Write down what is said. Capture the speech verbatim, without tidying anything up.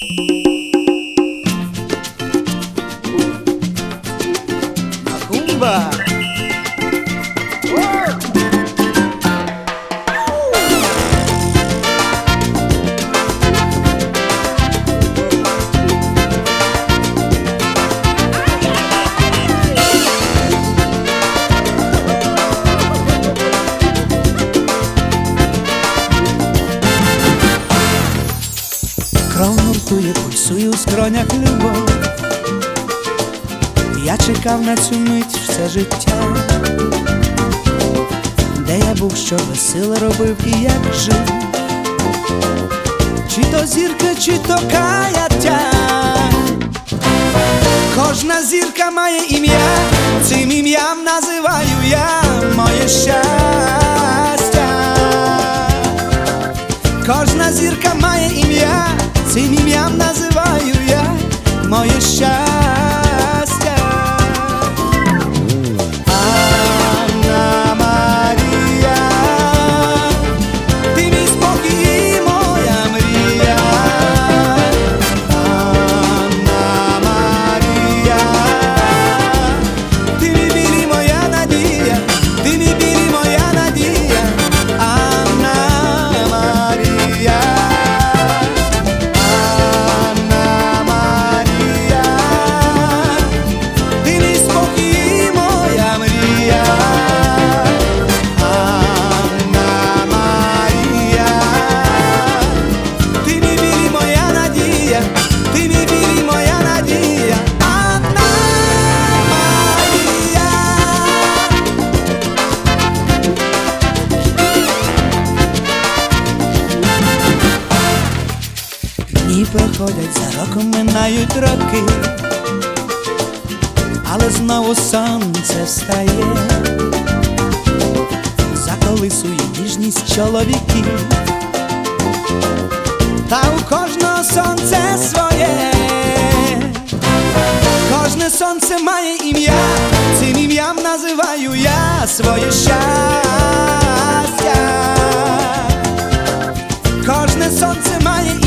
Macumba! Кров нуртує, пульсує у скронях любов. Я чекав на цю мить все життя, де я був, що весело робив і як жив. Чи то зірка, чи то каяття. Кожна зірка має ім'я, цим ім'ям називаю я моє щастя. Кожна зірка має ім'я, цим ім'ям називаю я моє щастя. Анна Марія, ти мій спокій і моя мрія. Анна Марія, ти мій біль і моя надія, ти мій біль і моя надія. Анна Марія. Дні проходять, за роком минають роки, але знову сонце встає, заколисує ніжність чоловіків. Та у кожного сонце своє, кожне сонце має ім'я, цим ім'ям називаю я своє щастя. Кожне сонце має